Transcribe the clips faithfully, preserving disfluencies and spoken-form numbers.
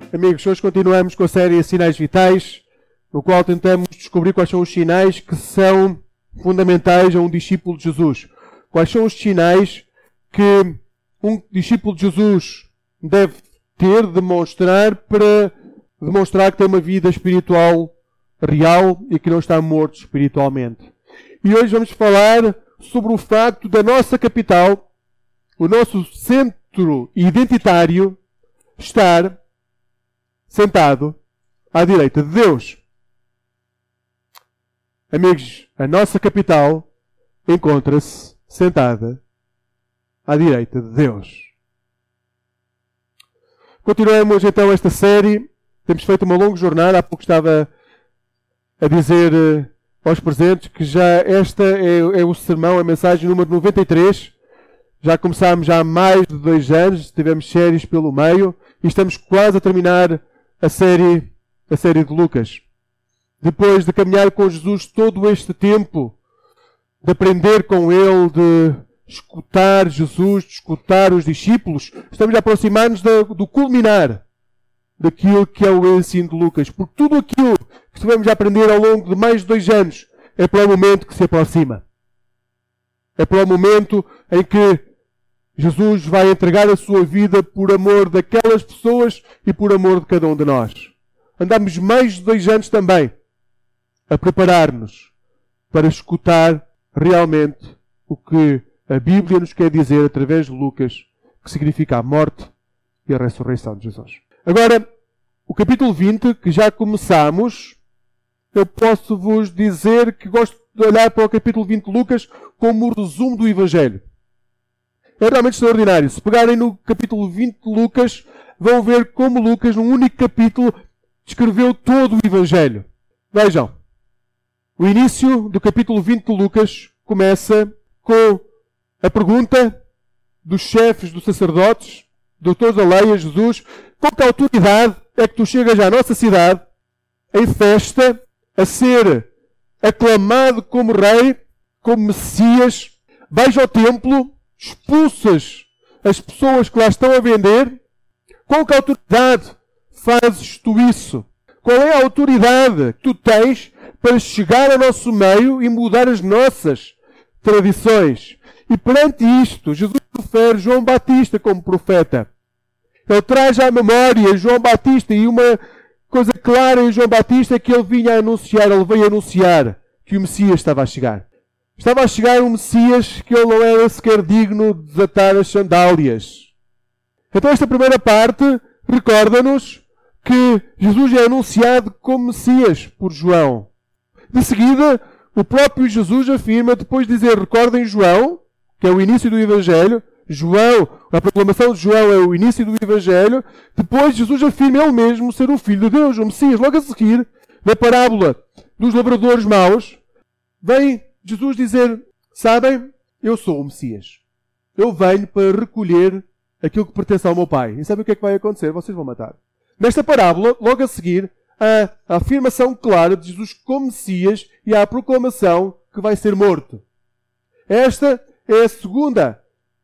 Amigos, hoje continuamos com a série Sinais Vitais, no qual tentamos descobrir quais são os sinais que são fundamentais a um discípulo de Jesus. Quais são os sinais que um discípulo de Jesus deve ter, demonstrar, para demonstrar que tem uma vida espiritual real e que não está morto espiritualmente. E hoje vamos falar sobre o facto da nossa capital, o nosso centro identitário, estar sentado à direita de Deus. Amigos, a nossa capital encontra-se sentada à direita de Deus. Continuamos então esta série. Temos feito uma longa jornada. Há pouco estava a dizer uh, aos presentes que já esta é, é o sermão, a mensagem número noventa e três. Já começámos já há mais de dois anos, tivemos séries pelo meio e estamos quase a terminar a série, a série de Lucas. Depois de caminhar com Jesus todo este tempo, de aprender com Ele, de escutar Jesus, de escutar os discípulos, estamos a aproximar-nos do, do culminar daquilo que é o ensino de Lucas. Porque tudo aquilo que estivemos a aprender ao longo de mais de dois anos é para o momento que se aproxima. É para o momento em que Jesus vai entregar a sua vida por amor daquelas pessoas e por amor de cada um de nós. Andamos mais de dois anos também a preparar-nos para escutar realmente o que a Bíblia nos quer dizer através de Lucas, que significa a morte e a ressurreição de Jesus. Agora, o capítulo vinte, que já começamos, eu posso vos dizer que gosto de olhar para o capítulo vinte de Lucas como o resumo do Evangelho. É realmente extraordinário. Se pegarem no capítulo vinte de Lucas, vão ver como Lucas, num único capítulo, descreveu todo o Evangelho. Vejam, o início do capítulo vinte de Lucas começa com a pergunta dos chefes dos sacerdotes, doutores da lei, a Jesus: com que autoridade é que tu chegas à nossa cidade, em festa, a ser aclamado como rei, como Messias, vais ao templo, expulsas as pessoas que lá estão a vender? Com que autoridade fazes tu isso? Qual é a autoridade que tu tens para chegar ao nosso meio e mudar as nossas tradições? E perante isto, Jesus refere João Batista como profeta. Ele traz à memória João Batista, e uma coisa clara em João Batista é que ele vinha a anunciar, ele veio anunciar que o Messias estava a chegar. Estava a chegar um Messias que ele não era sequer digno de desatar as sandálias. Então esta primeira parte recorda-nos que Jesus é anunciado como Messias por João. De seguida, o próprio Jesus afirma, depois de dizer, recordem João, que é o início do Evangelho, João, a proclamação de João é o início do Evangelho, depois Jesus afirma ele mesmo ser o Filho de Deus, o Messias. Logo a seguir, na parábola dos lavradores maus, vem Jesus dizer: sabem, eu sou o Messias. Eu venho para recolher aquilo que pertence ao meu Pai. E sabem o que é que vai acontecer? Vocês vão matar. Nesta parábola, logo a seguir, há a afirmação clara de Jesus como Messias e há a proclamação que vai ser morto. Esta é a segunda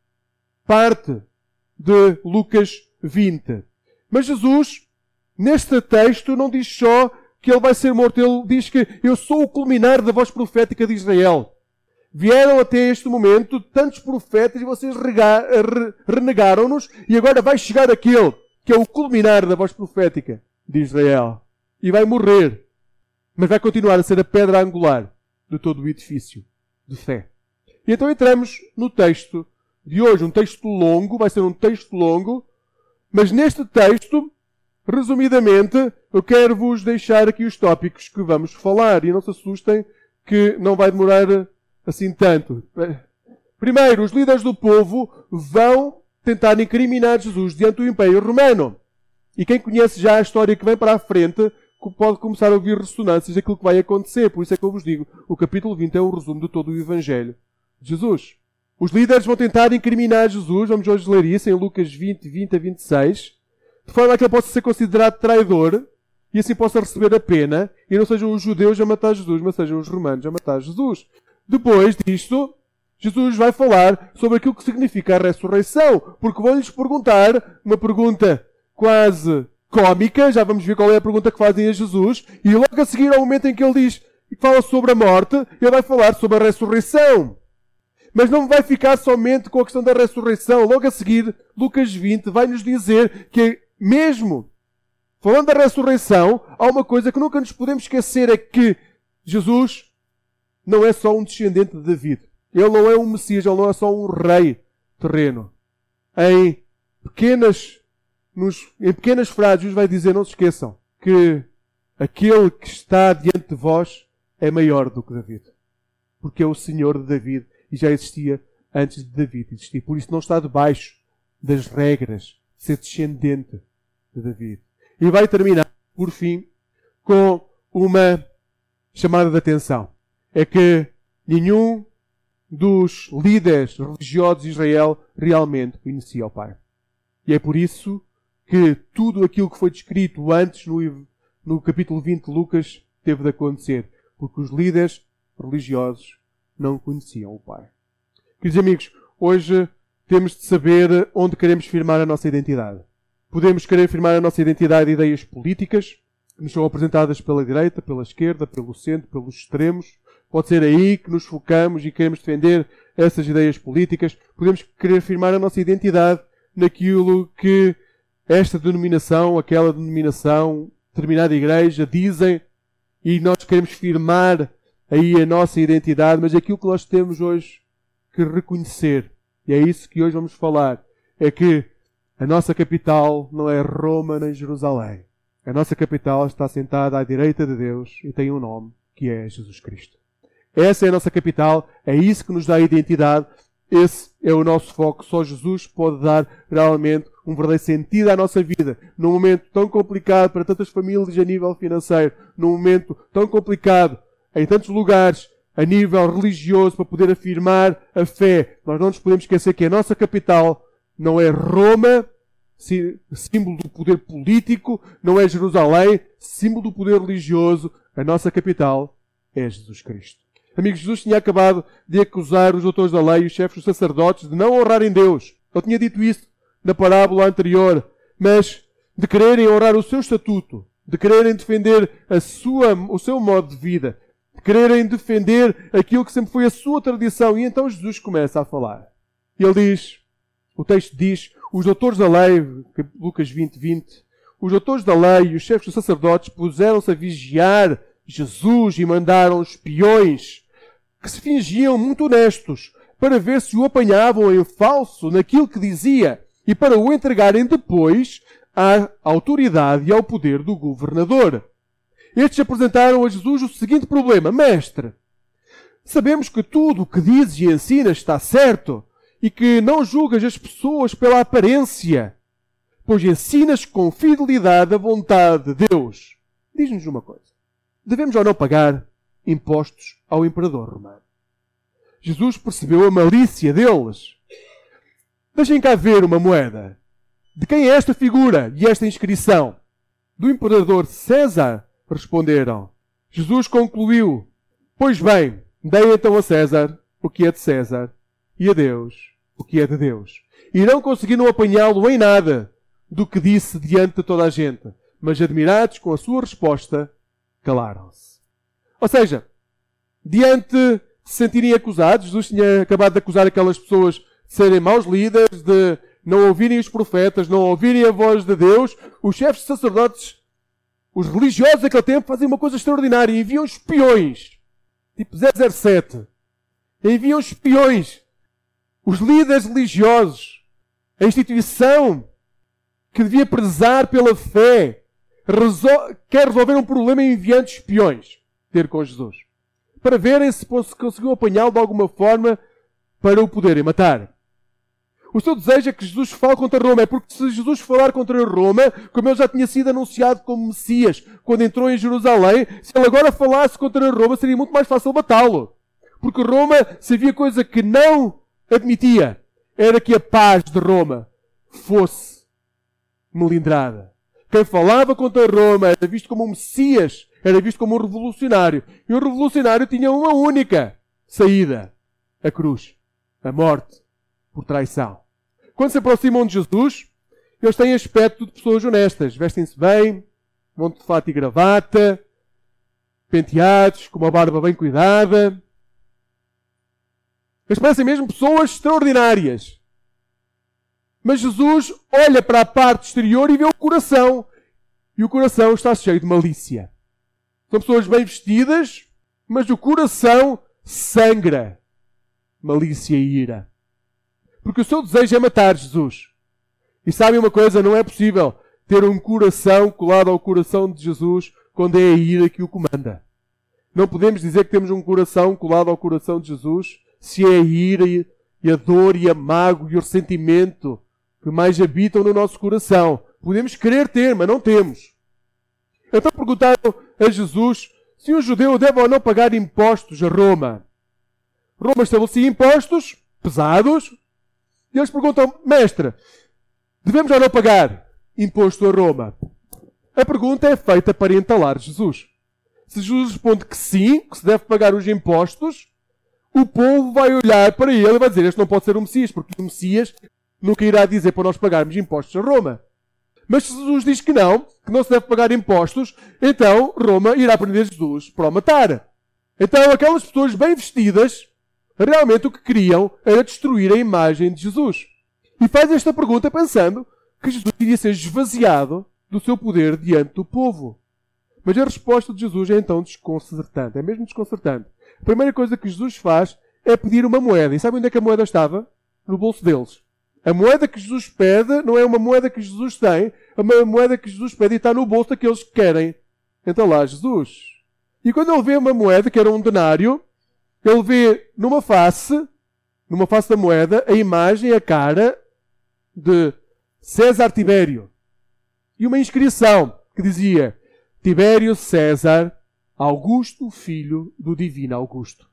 parte de Lucas vinte. Mas Jesus, neste texto, não diz só que ele vai ser morto. Ele diz que eu sou o culminar da voz profética de Israel. Vieram até este momento tantos profetas e vocês rega- re- renegaram-nos, e agora vai chegar aquele que é o culminar da voz profética de Israel. E vai morrer. Mas vai continuar a ser a pedra angular de todo o edifício de fé. E então entramos no texto de hoje. Um texto longo, vai ser um texto longo, mas neste texto, resumidamente, eu quero vos deixar aqui os tópicos que vamos falar. E não se assustem que não vai demorar assim tanto. Primeiro, os líderes do povo vão tentar incriminar Jesus diante do Império Romano. E quem conhece já a história que vem para a frente pode começar a ouvir ressonâncias daquilo que vai acontecer. Por isso é que eu vos digo, o capítulo vinte é o resumo de todo o Evangelho de Jesus. Os líderes vão tentar incriminar Jesus, vamos hoje ler isso em Lucas vinte, vinte a vinte e seis, de forma a que ele possa ser considerado traidor e assim possa receber a pena, e não sejam os judeus a matar Jesus, mas sejam os romanos a matar Jesus. Depois disto, Jesus vai falar sobre aquilo que significa a ressurreição, porque vão-lhes perguntar uma pergunta quase cómica, já vamos ver qual é a pergunta que fazem a Jesus, e logo a seguir ao momento em que ele diz e fala sobre a morte, ele vai falar sobre a ressurreição. Mas não vai ficar somente com a questão da ressurreição. Logo a seguir, Lucas vinte vai nos dizer que mesmo falando da ressurreição, há uma coisa que nunca nos podemos esquecer, é que Jesus não é só um descendente de David. Ele não é um Messias, ele não é só um rei terreno. Em pequenas, nos, em pequenas frases, Jesus vai dizer, não se esqueçam, que aquele que está diante de vós é maior do que David. Porque é o Senhor de David e já existia antes de David existir. Por isso não está debaixo das regras de ser descendente de David. E vai terminar, por fim, com uma chamada de atenção. É que nenhum dos líderes religiosos de Israel realmente conhecia o Pai. E é por isso que tudo aquilo que foi descrito antes no, no capítulo vinte de Lucas teve de acontecer. Porque os líderes religiosos não conheciam o Pai. Queridos amigos, hoje temos de saber onde queremos firmar a nossa identidade. Podemos querer firmar a nossa identidade em ideias políticas, que nos são apresentadas pela direita, pela esquerda, pelo centro, pelos extremos. Pode ser aí que nos focamos e queremos defender essas ideias políticas. Podemos querer firmar a nossa identidade naquilo que esta denominação, aquela denominação, determinada igreja dizem, e nós queremos firmar aí a nossa identidade, mas aquilo que nós temos hoje que reconhecer, e é isso que hoje vamos falar, é que a nossa capital não é Roma nem Jerusalém. A nossa capital está sentada à direita de Deus e tem um nome, que é Jesus Cristo. Essa é a nossa capital, é isso que nos dá identidade, esse é o nosso foco. Só Jesus pode dar realmente um verdadeiro sentido à nossa vida. Num momento tão complicado para tantas famílias a nível financeiro, num momento tão complicado em tantos lugares a nível religioso para poder afirmar a fé. Nós não nos podemos esquecer que a nossa capital não é Roma, símbolo do poder político, não é Jerusalém, símbolo do poder religioso. A nossa capital é Jesus Cristo. Amigos, Jesus tinha acabado de acusar os doutores da lei e os chefes dos sacerdotes de não honrarem Deus. Ele tinha dito isso na parábola anterior, mas de quererem honrar o seu estatuto, de quererem defender a sua, o seu modo de vida, de quererem defender aquilo que sempre foi a sua tradição. E então Jesus começa a falar. E ele diz, o texto diz, os doutores da lei, Lucas vinte, vinte, os doutores da lei e os chefes dos sacerdotes puseram-se a vigiar Jesus e mandaram espiões que se fingiam muito honestos para ver se o apanhavam em falso naquilo que dizia e para o entregarem depois à autoridade e ao poder do governador. Estes apresentaram a Jesus o seguinte problema: Mestre, sabemos que tudo o que dizes e ensinas está certo e que não julgas as pessoas pela aparência, pois ensinas com fidelidade a vontade de Deus. Diz-nos uma coisa. Devemos ou não pagar impostos ao imperador romano? Jesus percebeu a malícia deles. Deixem cá ver uma moeda. De quem é esta figura e esta inscrição? Do imperador César, responderam. Jesus concluiu, pois bem, dei então a César o que é de César e a Deus o que é de Deus. E não conseguiram apanhá-lo em nada do que disse diante de toda a gente, mas admirados com a sua resposta, calaram-se. Ou seja, diante de se sentirem acusados, Jesus tinha acabado de acusar aquelas pessoas de serem maus líderes, de não ouvirem os profetas, não ouvirem a voz de Deus. Os chefes de sacerdotes, os religiosos daquele tempo, fazem uma coisa extraordinária. Enviam espiões, tipo zero zero sete. Enviam espiões. Os líderes religiosos, a instituição que devia prezar pela fé, resol- quer resolver um problema enviando espiões ter com Jesus, para verem se conseguiam apanhá-lo de alguma forma para o poderem matar. O seu desejo é que Jesus fale contra Roma, é porque se Jesus falar contra Roma, como ele já tinha sido anunciado como Messias quando entrou em Jerusalém, se ele agora falasse contra Roma, seria muito mais fácil matá-lo. Porque Roma, se havia coisa que não admitia, era que a paz de Roma fosse melindrada. Quem falava contra Roma era visto como um Messias, era visto como um revolucionário. E o revolucionário tinha uma única saída: a cruz, a morte por traição. Quando se aproximam de Jesus, eles têm aspecto de pessoas honestas. Vestem-se bem, vão de fato e gravata, penteados, com uma barba bem cuidada. Eles parecem mesmo pessoas extraordinárias. Mas Jesus olha para a parte exterior e vê o coração. E o coração está cheio de malícia. São pessoas bem vestidas, mas o coração sangra malícia e ira. Porque o seu desejo é matar Jesus. E sabem uma coisa? Não é possível ter um coração colado ao coração de Jesus quando é a ira que o comanda. Não podemos dizer que temos um coração colado ao coração de Jesus se é a ira e a dor e a mágoa e o ressentimento que mais habitam no nosso coração. Podemos querer ter, mas não temos. Então perguntaram a Jesus se um judeu deve ou não pagar impostos a Roma. Roma estabelecia impostos pesados e eles perguntam, mestre, devemos ou não pagar imposto a Roma? A pergunta é feita para entalar Jesus. Se Jesus responde que sim, que se deve pagar os impostos, o povo vai olhar para ele e vai dizer, este não pode ser o Messias, porque o Messias nunca irá dizer para nós pagarmos impostos a Roma. Mas se Jesus diz que não, que não se deve pagar impostos, então Roma irá prender Jesus para o matar. Então aquelas pessoas bem vestidas, realmente o que queriam era destruir a imagem de Jesus. E faz esta pergunta pensando que Jesus iria ser esvaziado do seu poder diante do povo. Mas a resposta de Jesus é então desconcertante. É mesmo desconcertante. A primeira coisa que Jesus faz é pedir uma moeda. E sabe onde é que a moeda estava? No bolso deles. A moeda que Jesus pede não é uma moeda que Jesus tem, é uma moeda que Jesus pede e está no bolso daqueles que querem entalar Jesus. E quando ele vê uma moeda, que era um denário, ele vê numa face, numa face da moeda, a imagem, a cara de César Tibério. E uma inscrição que dizia Tibério César Augusto, filho do divino Augusto.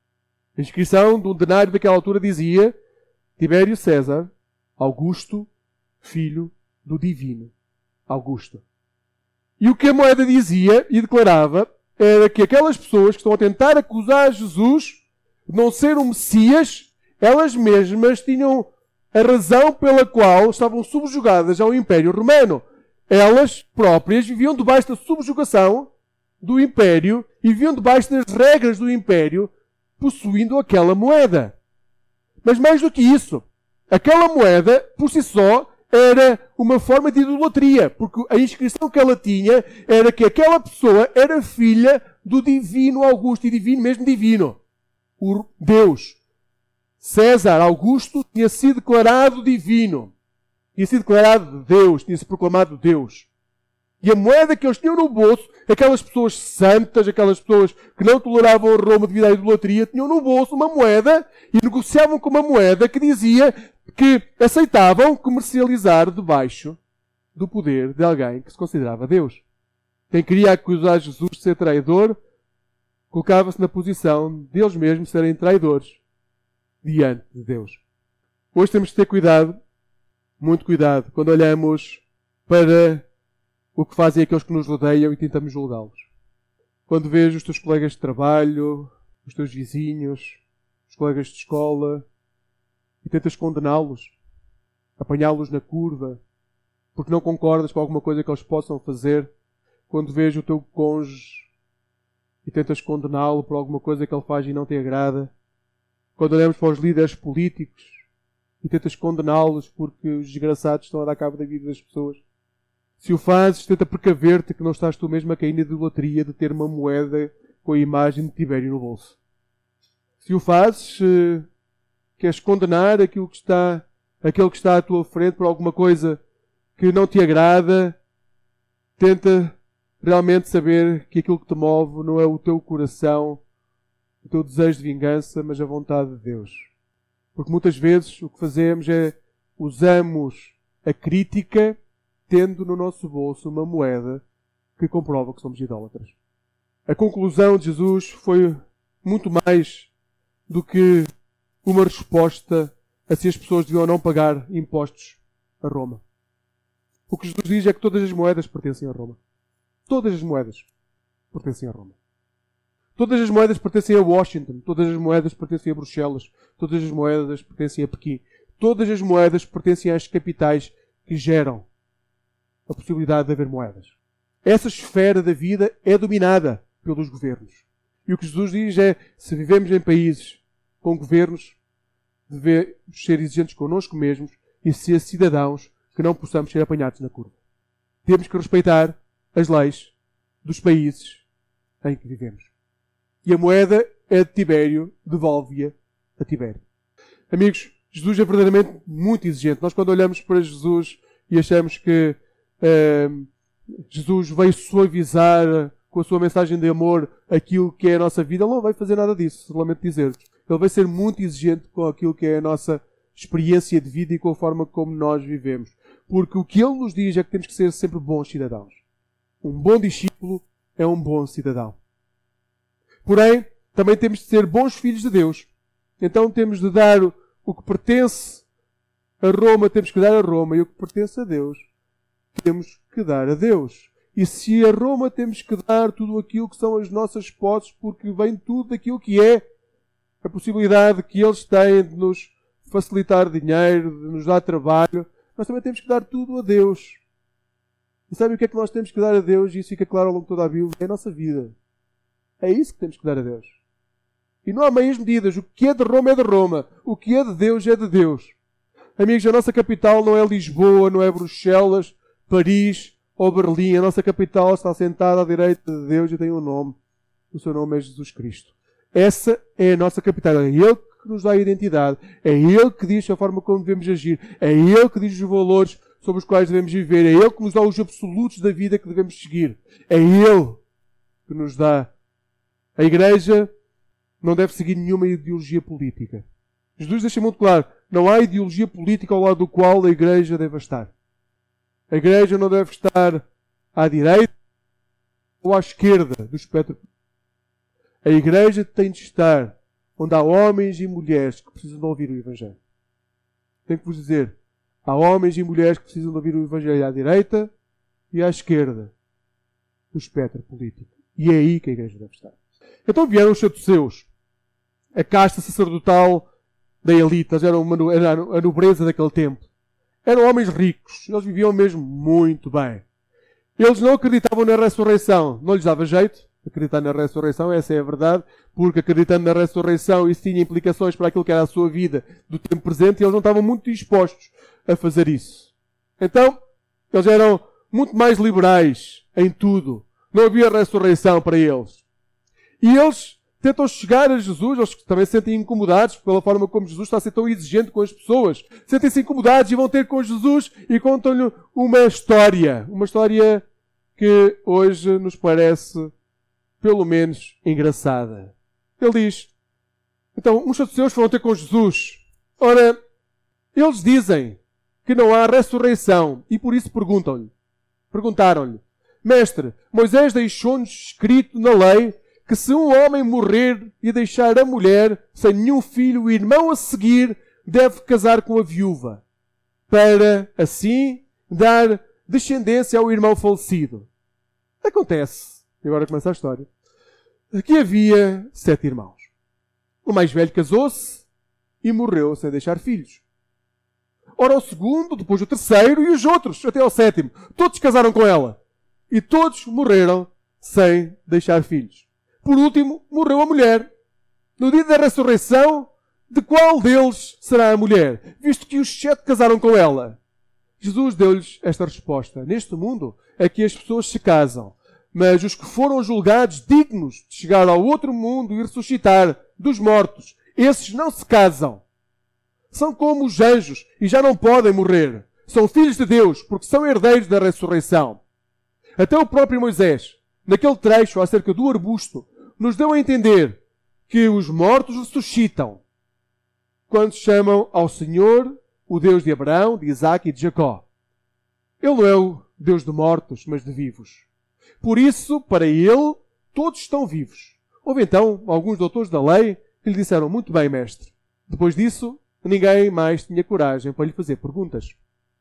A inscrição de um denário daquela altura dizia Tibério César Augusto, filho do divino Augusto. E o que a moeda dizia e declarava era que aquelas pessoas que estão a tentar acusar Jesus de não ser um Messias, elas mesmas tinham a razão pela qual estavam subjugadas ao Império Romano. Elas próprias viviam debaixo da subjugação do Império e viviam debaixo das regras do Império, possuindo aquela moeda. Mas mais do que isso, aquela moeda, por si só, era uma forma de idolatria, porque a inscrição que ela tinha era que aquela pessoa era filha do divino Augusto, e divino mesmo divino. O Deus. César Augusto tinha sido declarado divino. Tinha sido declarado Deus, tinha sido proclamado Deus. E a moeda que eles tinham no bolso, aquelas pessoas santas, aquelas pessoas que não toleravam Roma devido à idolatria, tinham no bolso uma moeda e negociavam com uma moeda que dizia que aceitavam comercializar debaixo do poder de alguém que se considerava Deus. Quem queria acusar Jesus de ser traidor, colocava-se na posição de eles mesmos serem traidores diante de Deus. Hoje temos que ter cuidado, muito cuidado, quando olhamos para o que fazem aqueles que nos rodeiam e tentamos julgá-los. Quando vês os teus colegas de trabalho, os teus vizinhos, os colegas de escola, e tentas condená-los, apanhá-los na curva, porque não concordas com alguma coisa que eles possam fazer, quando vês o teu cônjuge e tentas condená-lo por alguma coisa que ele faz e não te agrada, quando olhamos para os líderes políticos e tentas condená-los porque os desgraçados estão a dar cabo da vida das pessoas, se o fazes, tenta precaver-te que não estás tu mesmo a cair na idolatria de ter uma moeda com a imagem de Tibério no bolso. Se o fazes, queres condenar aquilo que está, aquele que está à tua frente por alguma coisa que não te agrada, tenta realmente saber que aquilo que te move não é o teu coração, o teu desejo de vingança, mas a vontade de Deus. Porque muitas vezes o que fazemos é usamos a crítica tendo no nosso bolso uma moeda que comprova que somos idólatras. A conclusão de Jesus foi muito mais do que uma resposta a se as pessoas deviam ou não pagar impostos a Roma. O que Jesus diz é que todas as moedas pertencem a Roma. Todas as moedas pertencem a Roma. Todas as moedas pertencem a Washington. Todas as moedas pertencem a Bruxelas. Todas as moedas pertencem a Pequim. Todas as moedas pertencem às capitais que geram a possibilidade de haver moedas. Essa esfera da vida é dominada pelos governos. E o que Jesus diz é, se vivemos em países com governos, devemos ser exigentes connosco mesmos e ser cidadãos que não possamos ser apanhados na curva. Temos que respeitar as leis dos países em que vivemos. E a moeda é de Tibério, devolve-a a Tibério. Amigos, Jesus é verdadeiramente muito exigente. Nós, quando olhamos para Jesus e achamos que uh, Jesus veio suavizar com a sua mensagem de amor aquilo que é a nossa vida, ele não vai fazer nada disso, lamento dizer. Ele vai ser muito exigente com aquilo que é a nossa experiência de vida e com a forma como nós vivemos. Porque o que ele nos diz é que temos que ser sempre bons cidadãos. Um bom discípulo é um bom cidadão. Porém, também temos de ser bons filhos de Deus. Então temos de dar o que pertence a Roma, temos que dar a Roma, e o que pertence a Deus, temos que dar a Deus. E se a Roma temos que dar tudo aquilo que são as nossas posses, porque vem tudo daquilo que é a possibilidade que eles têm de nos facilitar dinheiro, de nos dar trabalho, nós também temos que dar tudo a Deus. E sabem o que é que nós temos que dar a Deus? E isso fica claro ao longo de toda a Bíblia. É a nossa vida. É isso que temos que dar a Deus. E não há meias medidas. O que é de Roma é de Roma. O que é de Deus é de Deus. Amigos, a nossa capital não é Lisboa, não é Bruxelas, Paris ou Berlim. A nossa capital está sentada à direita de Deus e tem um nome. O seu nome é Jesus Cristo. Essa é a nossa capital. É Ele que nos dá a identidade. É Ele que diz a forma como devemos agir. É Ele que diz os valores sobre os quais devemos viver. É Ele que nos dá os absolutos da vida que devemos seguir. É Ele que nos dá. A Igreja não deve seguir nenhuma ideologia política. Jesus deixa muito claro, não há ideologia política ao lado do qual a Igreja deve estar. A Igreja não deve estar à direita ou à esquerda do espectro. A Igreja tem de estar onde há homens e mulheres que precisam de ouvir o Evangelho. Tenho que vos dizer, há homens e mulheres que precisam de ouvir o Evangelho à direita e à esquerda do espectro político. E é aí que a Igreja deve estar. Então vieram os saduceus, a casta sacerdotal da elite. Eles eram uma, era a nobreza daquele tempo. Eram homens ricos. Eles viviam mesmo muito bem. Eles não acreditavam na ressurreição. Não lhes dava jeito acreditar na ressurreição, essa é a verdade, porque acreditando na ressurreição isso tinha implicações para aquilo que era a sua vida do tempo presente e eles não estavam muito dispostos a fazer isso. Então, eles eram muito mais liberais em tudo. Não havia ressurreição para eles. E eles tentam chegar a Jesus, eles também se sentem incomodados pela forma como Jesus está a ser tão exigente com as pessoas. Sentem-se incomodados e vão ter com Jesus e contam-lhe uma história. Uma história que hoje nos parece, pelo menos, engraçada. Ele diz, então, uns saduceus foram ter com Jesus. Ora, eles dizem que não há ressurreição e por isso perguntam-lhe. Perguntaram-lhe, Mestre, Moisés deixou-nos escrito na lei que se um homem morrer e deixar a mulher sem nenhum filho e irmão a seguir, deve casar com a viúva, para, assim, dar descendência ao irmão falecido. Acontece, e agora começa a história, que havia sete irmãos. O mais velho casou-se e morreu sem deixar filhos. Ora, o segundo, depois o terceiro e os outros, até ao sétimo. Todos casaram com ela. E todos morreram sem deixar filhos. Por último, morreu a mulher. No dia da ressurreição, de qual deles será a mulher? Visto que os sete casaram com ela. Jesus deu-lhes esta resposta. Neste mundo é que as pessoas se casam. Mas os que foram julgados dignos de chegar ao outro mundo e ressuscitar dos mortos, esses não se casam. São como os anjos e já não podem morrer. São filhos de Deus, porque são herdeiros da ressurreição. Até o próprio Moisés, naquele trecho acerca do arbusto, nos deu a entender que os mortos ressuscitam quando chamam ao Senhor o Deus de Abraão, de Isaque e de Jacó. Ele não é o Deus de mortos, mas de vivos. Por isso, para ele, todos estão vivos. Houve então alguns doutores da lei que lhe disseram, muito bem, mestre. Depois disso, ninguém mais tinha coragem para lhe fazer perguntas.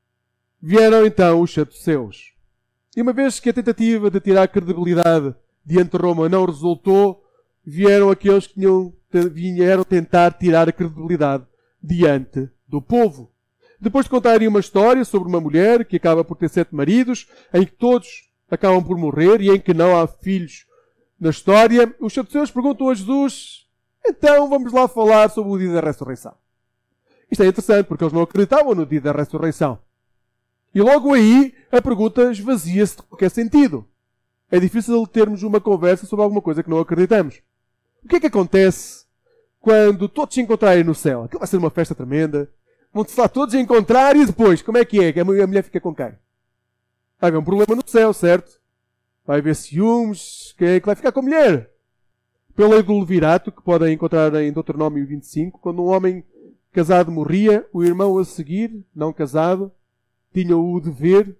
Vieram então os saduceus. E uma vez que a tentativa de tirar credibilidade diante de Roma não resultou, vieram aqueles que tinham, vieram tentar tirar a credibilidade diante do povo. depois de contarem uma história sobre uma mulher que acaba por ter sete maridos, em que todos acabam por morrer e em que não há filhos na história, os saduceus perguntam a Jesus: então vamos lá falar sobre o dia da ressurreição. Isto é interessante, porque eles não acreditavam no dia da ressurreição. E logo aí, a pergunta esvazia-se de qualquer sentido. É difícil termos uma conversa sobre alguma coisa que não acreditamos. O que é que acontece quando todos se encontrarem no céu? Aquilo vai ser uma festa tremenda. Vão-se lá todos encontrar e depois, como é que é? A mulher fica com quem? Vai haver um problema no céu, certo? Vai haver ciúmes. Quem é que vai ficar com a mulher? Pela lei do levirato, que podem encontrar em Deuteronômio vinte e cinco, quando um homem casado morria, o irmão a seguir, não casado, tinha o dever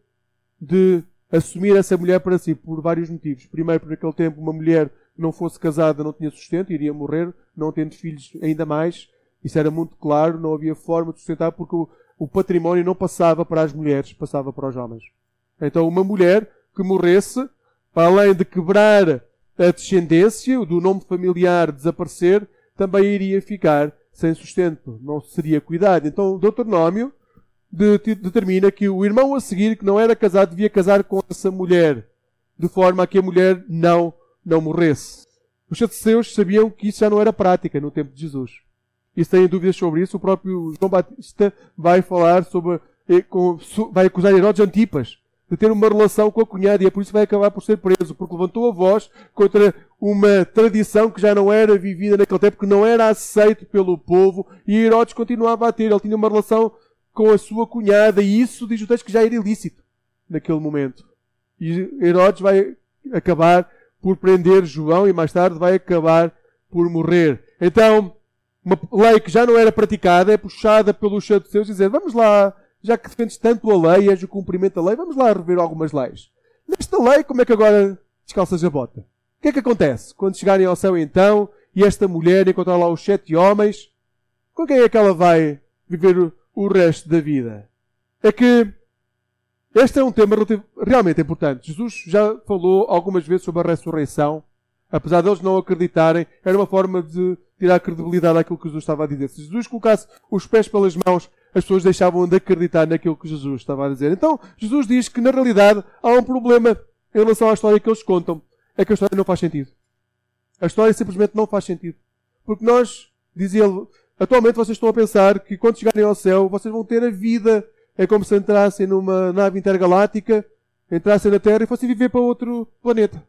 de assumir essa mulher para si, por vários motivos. Primeiro, por aquele tempo, uma mulher que não fosse casada não tinha sustento, iria morrer, não tendo filhos ainda mais. Isso era muito claro, não havia forma de sustentar, porque o, o património não passava para as mulheres, passava para os homens. Então, uma mulher que morresse, além de quebrar a descendência, do nome familiar desaparecer, também iria ficar sem sustento, não seria cuidado. Então, o Deuteronômio de, de, determina que o irmão a seguir, que não era casado, devia casar com essa mulher, de forma a que a mulher não, não morresse. Os saduceus sabiam que isso já não era prática no tempo de Jesus. E se têm dúvidas sobre isso, o próprio João Batista vai falar sobre, vai acusar Herodes Antipas de ter uma relação com a cunhada, e é por isso que vai acabar por ser preso, porque levantou a voz contra uma tradição que já não era vivida naquele tempo, que não era aceito pelo povo, e Herodes continuava a ter. Ele tinha uma relação com a sua cunhada, e isso diz o texto que já era ilícito naquele momento. E Herodes vai acabar por prender João, e mais tarde vai acabar por morrer. Então, uma lei que já não era praticada é puxada pelos saduceus e dizer: vamos lá, já que defendes tanto a lei, és o cumprimento da lei, vamos lá rever algumas leis. Nesta lei, como é que agora descalças a bota? O que é que acontece? Quando chegarem ao céu então, e esta mulher encontrar lá os sete homens, com quem é que ela vai viver o, o resto da vida? É que este é um tema realmente importante. Jesus já falou algumas vezes sobre a ressurreição. Apesar deles não acreditarem, era uma forma de tirar credibilidade àquilo que Jesus estava a dizer. Se Jesus colocasse os pés pelas mãos, as pessoas deixavam de acreditar naquilo que Jesus estava a dizer. Então, Jesus diz que, na realidade, há um problema em relação à história que eles contam. É que a história não faz sentido. A história simplesmente não faz sentido. Porque nós, dizia ele, atualmente vocês estão a pensar que quando chegarem ao céu, vocês vão ter a vida. É como se entrassem numa nave intergaláctica, entrassem na Terra e fossem viver para outro planeta.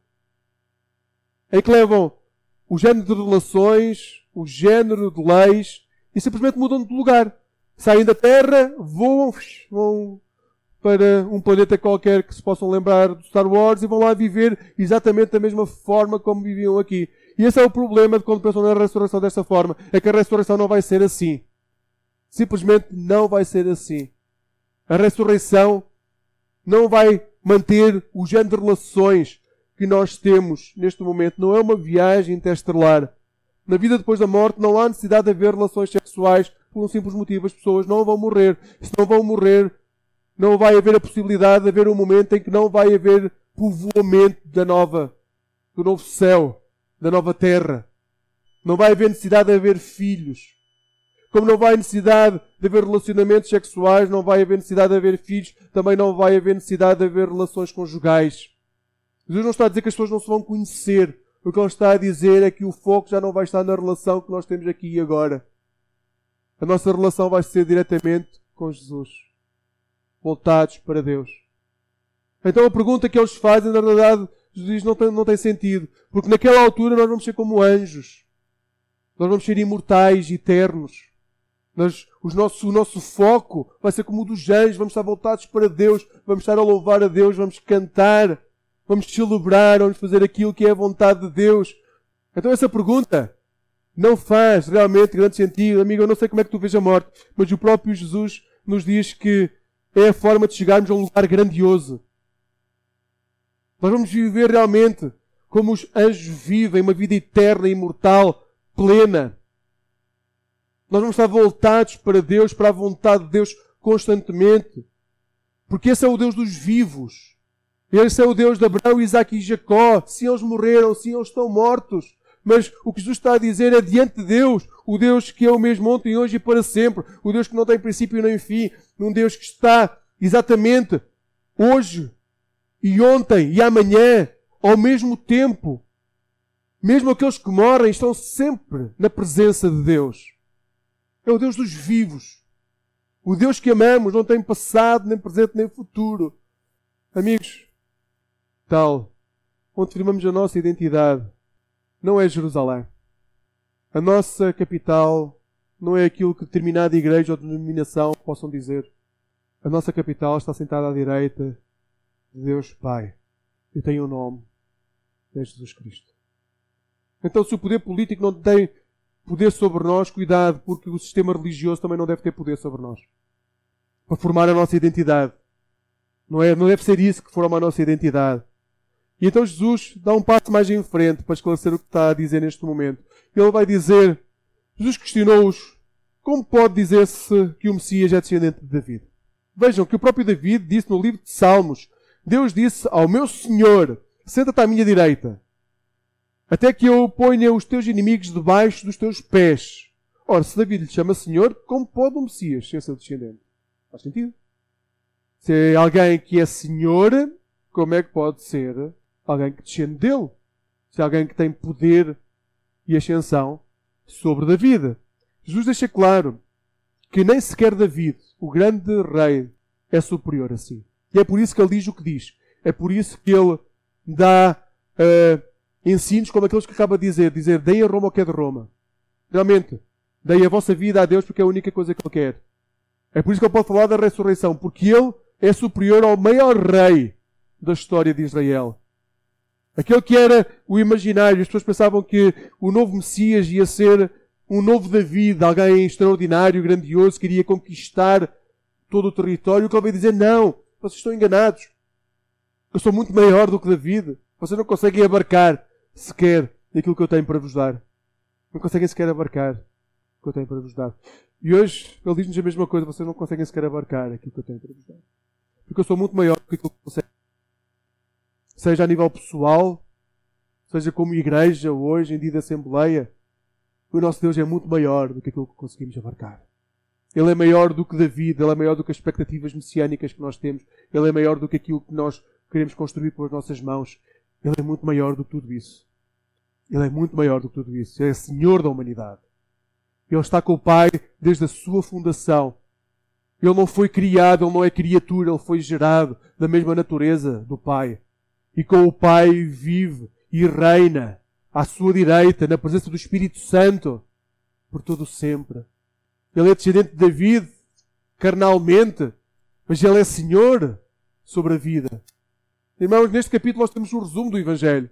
Em que levam o género de relações, o género de leis, e simplesmente mudam de lugar. Saem da Terra, voam, vão para um planeta qualquer que se possam lembrar do Star Wars e vão lá viver exatamente da mesma forma como viviam aqui. E esse é o problema de quando pensam na ressurreição desta forma. É que a ressurreição não vai ser assim. Simplesmente não vai ser assim. A ressurreição não vai manter o género de relações que nós temos neste momento. Não é uma viagem interestelar. Na vida depois da morte não há necessidade de haver relações sexuais por um simples motivo. As pessoas não vão morrer. Se não vão morrer, não vai haver a possibilidade de haver um momento em que não vai haver povoamento da nova, do novo céu, da nova terra. Não vai haver necessidade de haver filhos. Como não vai haver necessidade de haver relacionamentos sexuais, não vai haver necessidade de haver filhos, também não vai haver necessidade de haver relações conjugais. Jesus não está a dizer que as pessoas não se vão conhecer. O que ele está a dizer é que o foco já não vai estar na relação que nós temos aqui e agora. A nossa relação vai ser diretamente com Jesus. Voltados para Deus. Então a pergunta que eles fazem, na verdade, Jesus diz, não tem, não tem sentido. Porque naquela altura nós vamos ser como anjos. Nós vamos ser imortais, eternos. Nós, os nosso, o nosso foco vai ser como o dos anjos. Vamos estar voltados para Deus. Vamos estar a louvar a Deus. Vamos cantar. Vamos celebrar. Vamos fazer aquilo que é a vontade de Deus. Então essa pergunta não faz realmente grande sentido. Amigo, eu não sei como é que tu vês a morte, mas o próprio Jesus nos diz que é a forma de chegarmos a um lugar grandioso. Nós vamos viver realmente como os anjos vivem, uma vida eterna, imortal, plena. Nós vamos estar voltados para Deus, para a vontade de Deus constantemente. Porque esse é o Deus dos vivos. Esse é o Deus de Abraão, Isaque e Jacó. Sim, eles morreram, sim, eles estão mortos. Mas o que Jesus está a dizer é diante de Deus, o Deus que é o mesmo ontem, hoje e para sempre, o Deus que não tem princípio nem fim, um Deus que está exatamente hoje e ontem e amanhã ao mesmo tempo. Mesmo aqueles que morrem estão sempre na presença de Deus. É o Deus dos vivos. O Deus que amamos não tem passado, nem presente, nem futuro. Amigos, tal, onde firmamos a nossa identidade, não é Jerusalém. A nossa capital não é aquilo que determinada igreja ou denominação possam dizer. A nossa capital está sentada à direita de Deus Pai. E tem um nome. É Jesus Cristo. Então, se o poder político não tem poder sobre nós, cuidado, porque o sistema religioso também não deve ter poder sobre nós. Para formar a nossa identidade. Não, é, não deve ser isso que forma a nossa identidade. E então Jesus dá um passo mais em frente para esclarecer o que está a dizer neste momento. Ele vai dizer, Jesus questionou-os, como pode dizer-se que o Messias é descendente de David? Vejam que o próprio David disse no livro de Salmos, Deus disse ao meu Senhor, senta-te à minha direita, até que eu ponha os teus inimigos debaixo dos teus pés. Ora, se David lhe chama Senhor, como pode o Messias ser seu descendente? Faz sentido. Se é alguém que é Senhor, como é que pode ser alguém que descende dele? Se é alguém que tem poder e ascensão sobre David. Jesus deixa claro que nem sequer David, o grande rei, é superior a si. E é por isso que ele diz o que diz. É por isso que ele dá uh, ensinos como aqueles que acaba de dizer. Dizer, dei a Roma o que é de Roma. Realmente, dei a vossa vida a Deus porque é a única coisa que ele quer. É por isso que ele pode falar da ressurreição. Porque ele é superior ao maior rei da história de Israel. Aquele que era o imaginário. As pessoas pensavam que o novo Messias ia ser um novo David, alguém extraordinário, grandioso, que iria conquistar todo o território. O que ele vai dizer, não, vocês estão enganados. Eu sou muito maior do que David. Vocês não conseguem abarcar sequer aquilo que eu tenho para vos dar. Não conseguem sequer abarcar o que eu tenho para vos dar. E hoje ele diz-nos a mesma coisa, vocês não conseguem sequer abarcar aquilo que eu tenho para vos dar. Porque eu sou muito maior do que aquilo que vocês. Seja a nível pessoal, seja como igreja hoje, em dia de Assembleia, o nosso Deus é muito maior do que aquilo que conseguimos abarcar. Ele é maior do que David, Ele é maior do que as expectativas messiânicas que nós temos, Ele é maior do que aquilo que nós queremos construir com as nossas mãos. Ele é muito maior do que tudo isso. Ele é muito maior do que tudo isso. Ele é Senhor da humanidade. Ele está com o Pai desde a sua fundação. Ele não foi criado, Ele não é criatura, Ele foi gerado da mesma natureza do Pai. E com o Pai vive e reina à sua direita, na presença do Espírito Santo, por todo o sempre. Ele é descendente de David, carnalmente, mas Ele é Senhor sobre a vida. Irmãos, neste capítulo nós temos um resumo do Evangelho.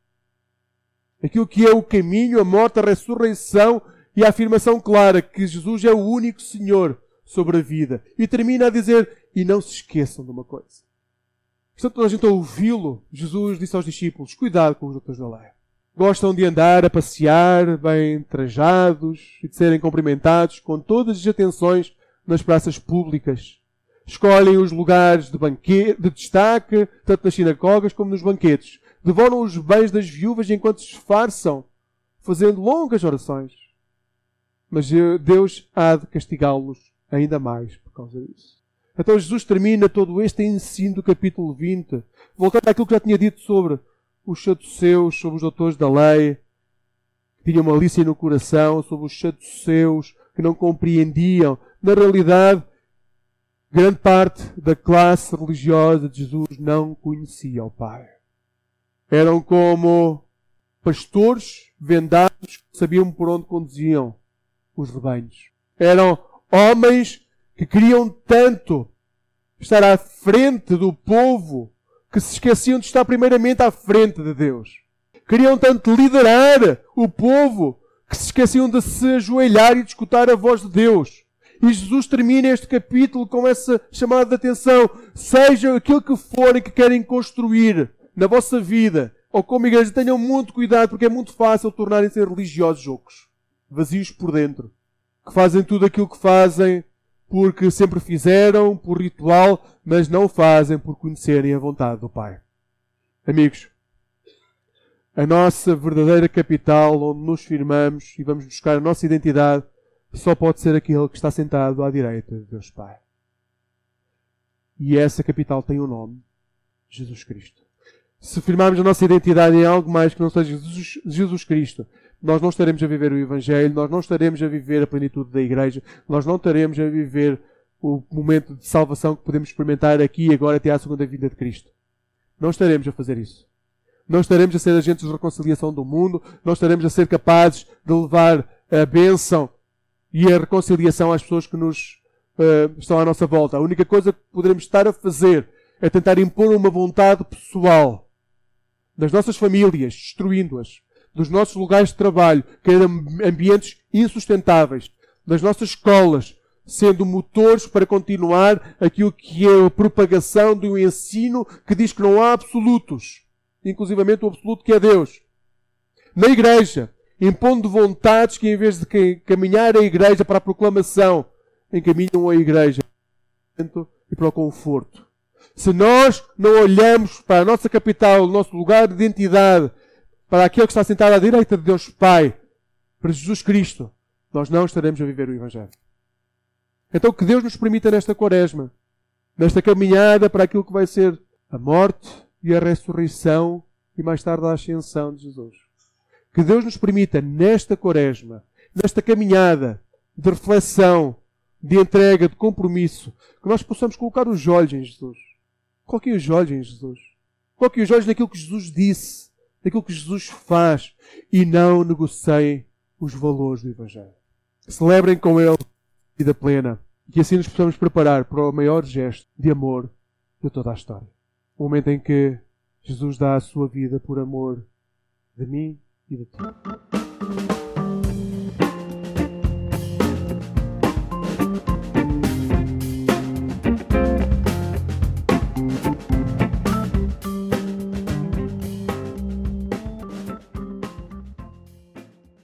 Aquilo que é o caminho, a morte, a ressurreição e a afirmação clara que Jesus é o único Senhor sobre a vida. E termina a dizer, e não se esqueçam de uma coisa. Portanto, toda a gente a ouvi-lo, Jesus disse aos discípulos, cuidado com os doutores da lei. Gostam de andar a passear, bem trajados, e de serem cumprimentados com todas as atenções nas praças públicas. Escolhem os lugares de, banquete, de destaque, tanto nas sinagogas como nos banquetes. Devoram os bens das viúvas enquanto se esforçam, fazendo longas orações. Mas Deus há de castigá-los ainda mais por causa disso. Então Jesus termina todo este ensino do capítulo vinte, voltando àquilo que já tinha dito sobre os saduceus, sobre os doutores da lei, que tinham malícia no coração, sobre os saduceus, que não compreendiam. Na realidade, grande parte da classe religiosa de Jesus não conhecia o Pai. Eram como pastores vendados que sabiam por onde conduziam os rebanhos. Eram homens que queriam tanto estar à frente do povo que se esqueciam de estar primeiramente à frente de Deus. Queriam tanto liderar o povo que se esqueciam de se ajoelhar e de escutar a voz de Deus. E Jesus termina este capítulo com essa chamada de atenção. Seja aquilo que forem que querem construir na vossa vida, ou como igreja, tenham muito cuidado, porque é muito fácil tornarem-se religiosos ocos, vazios por dentro, que fazem tudo aquilo que fazem porque sempre fizeram, por ritual, mas não fazem por conhecerem a vontade do Pai. Amigos, a nossa verdadeira capital, onde nos firmamos e vamos buscar a nossa identidade, só pode ser aquele que está sentado à direita de Deus Pai. E essa capital tem um nome: Jesus Cristo. Se firmarmos a nossa identidade em algo mais que não seja Jesus, Jesus Cristo, nós não estaremos a viver o Evangelho, nós não estaremos a viver a plenitude da Igreja, nós não estaremos a viver o momento de salvação que podemos experimentar aqui e agora até à segunda vinda de Cristo. Não estaremos a fazer isso. Não estaremos a ser agentes de reconciliação do mundo, não estaremos a ser capazes de levar a bênção e a reconciliação às pessoas que nos uh, estão à nossa volta. A única coisa que poderemos estar a fazer é tentar impor uma vontade pessoal das nossas famílias, destruindo-as, dos nossos lugares de trabalho, criando ambientes insustentáveis, das nossas escolas, sendo motores para continuar aquilo que é a propagação de um ensino que diz que não há absolutos, inclusivamente o absoluto que é Deus. Na igreja, impondo vontades que, em vez de caminhar a igreja para a proclamação, encaminham a igreja e para o conforto. Se nós não olhamos para a nossa capital, o nosso lugar de identidade, para aquele que está sentado à direita de Deus Pai, para Jesus Cristo, nós não estaremos a viver o Evangelho. Então que Deus nos permita nesta quaresma, nesta caminhada para aquilo que vai ser a morte e a ressurreição e mais tarde a ascensão de Jesus. Que Deus nos permita nesta quaresma, nesta caminhada de reflexão, de entrega, de compromisso, que nós possamos colocar os olhos em Jesus. Coloquem os olhos em Jesus. Coloquem os olhos naquilo que Jesus disse, naquilo que Jesus faz, e não negociem os valores do Evangelho. Celebrem com Ele a vida plena, e que assim nos possamos preparar para o maior gesto de amor de toda a história. O momento em que Jesus dá a sua vida por amor de mim e de ti.